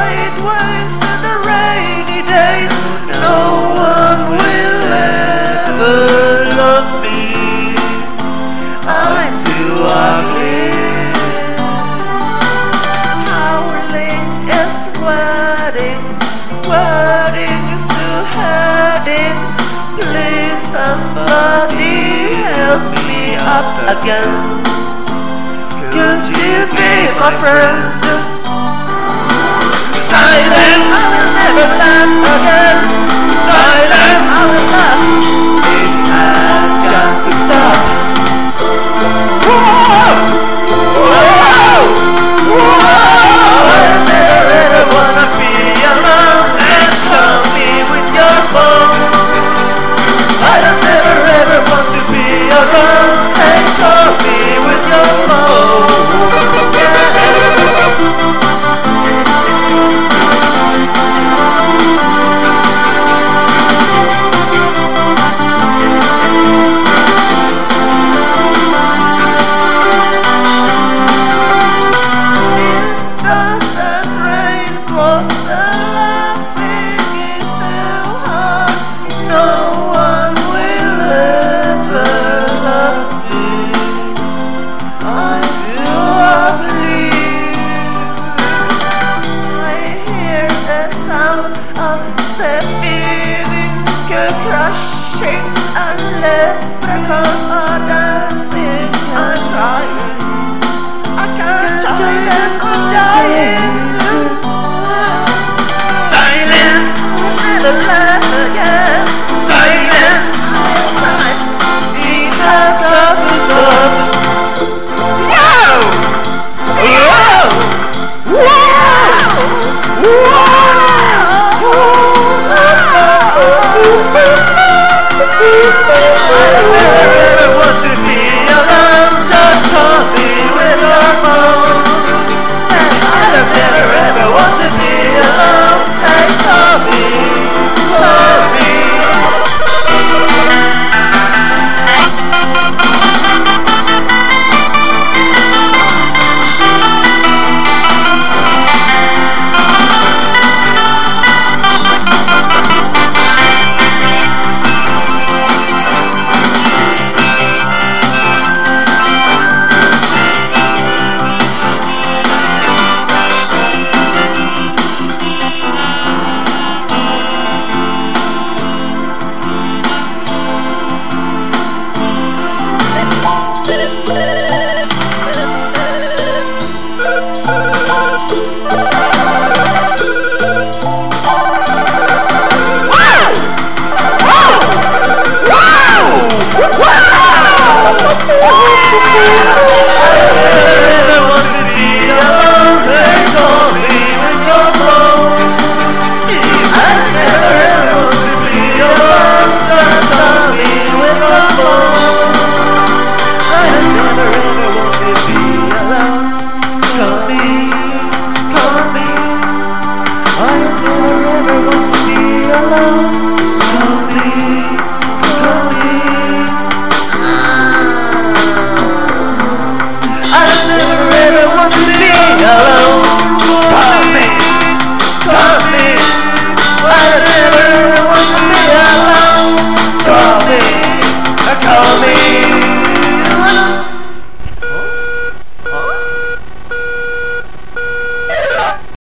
it waits in the rainy days. No one will ever love me. I'm too ugly. Howling is wedding, wedding is too heading. Please somebody help me up again. Could you be my friend? Silence, I will never laugh again. Silence, I will laugh. It has got to stop. Whoa! Whoa! Whoa! I never ever wanna be alone and call me with your phone. I don't never ever want to be alone and call me with your phone. It doesn't rain for